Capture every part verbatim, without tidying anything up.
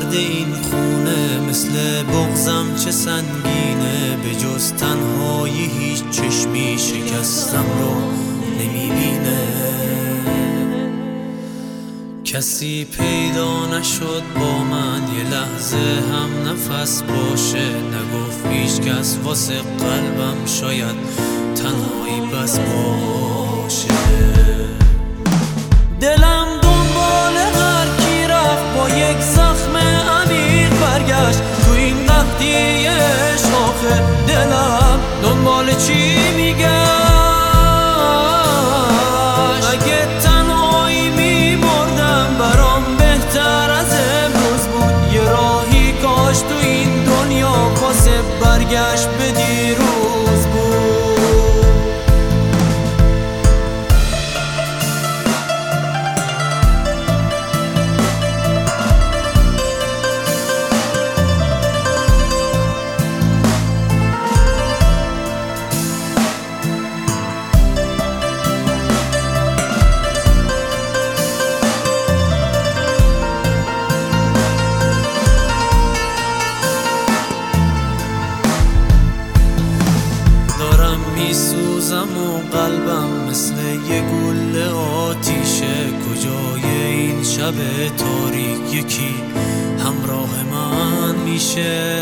درد این خونه مثل بغضم چه سنگینه، به جز تنهایی هیچ چشمی شکستم رو نمیبینه. کسی پیدا نشد با من یه لحظه هم نفس باشه، نگفت هیچ کس واسه قلبم شاید تنهایی بس باشه. دلم دنبال هر کی رفت با یک زخم عمیق برگشت تو این قحطیش. آخه دلم دنبال چی میگشت؟ اگه تنهایی میمردم برام بهتر از امروز بود. یه راهی کاش تو این دنیا واسه برگشت به دیروز بود. میسوزم و قلبم مثل یه گل آتیشه. کجای این شب تاریک یکی همراه من میشه؟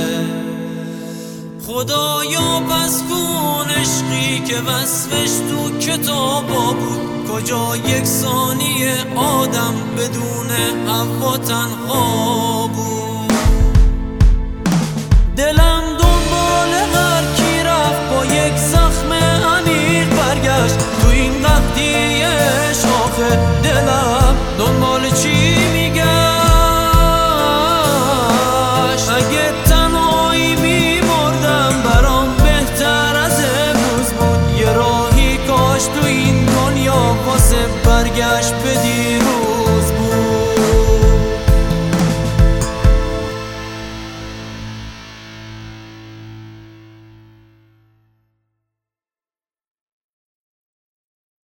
خدایا پس کن عشقی که وصفش تو کتابا بود. کجا یک ثانیه آدم بدون هوا تنها بود؟ دلم